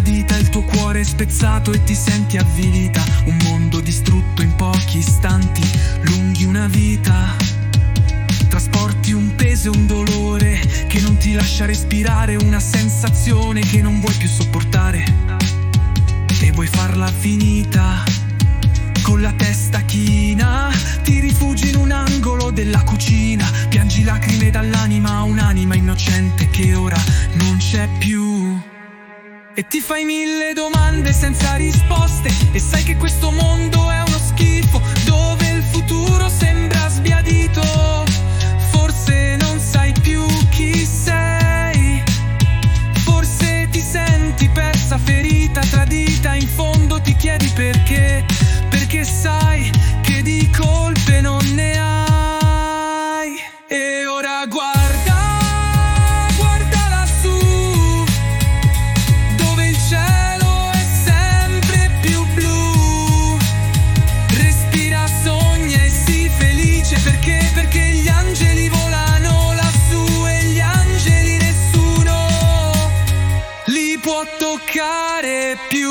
tradita, il tuo cuore è spezzato e ti senti avvilita. Un mondo distrutto in pochi istanti, lunghi una vita. Trasporti un peso e un dolore che non ti lascia respirare, una sensazione che non vuoi più sopportare e vuoi farla finita. Con la testa china ti rifugi in un angolo della cucina, piangi lacrime dall'anima, un'anima innocente che ora non c'è più. E ti fai mille domande senza risposte e sai che questo mondo è uno schifo, dove il futuro sembra sbiadito. Forse non sai più chi sei, forse ti senti persa, ferita, tradita. In fondo ti chiedi perché, perché sai che di colpe non ne hai. E ora guarda, guarda lassù, dove il cielo è sempre più blu. Respira, sogna e sii felice perché, perché gli angeli volano lassù e gli angeli nessuno li può toccare più.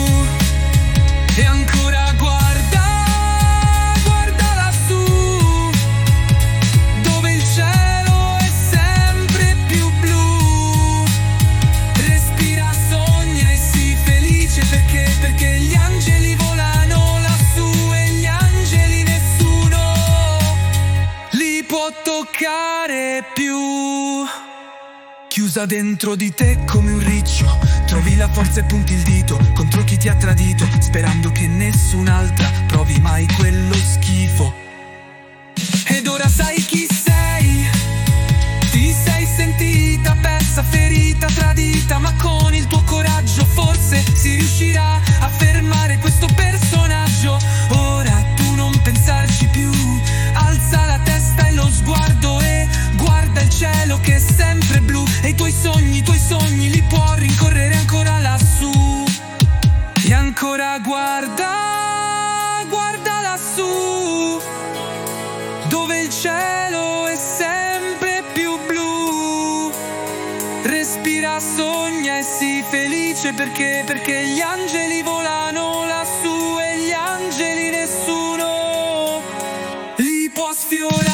E ancora guarda, guarda lassù, dove il cielo è sempre più blu. Respira, sogna e sii felice perché, perché gli angeli volano lassù e gli angeli nessuno li può toccare più. Chiusa dentro di te come un riccio, trovi la forza e punti il dito contro chi ti ha tradito, sperando che nessun'altra provi mai quello schifo. Ed ora sai chi sei, ti sei sentita persa, ferita, tradita, ma con il tuo coraggio forse si riuscirà a fermare questo personaggio. Ora tu non pensarci più, alza la testa e lo sguardo e guarda il cielo che è sempre blu. E i tuoi sogni li può rincorrere ancora lassù. E ancora guarda, guarda lassù, dove il cielo è sempre più blu. Respira, sogna e sii felice perché, perché gli angeli volano lassù e gli angeli nessuno li può sfiorare.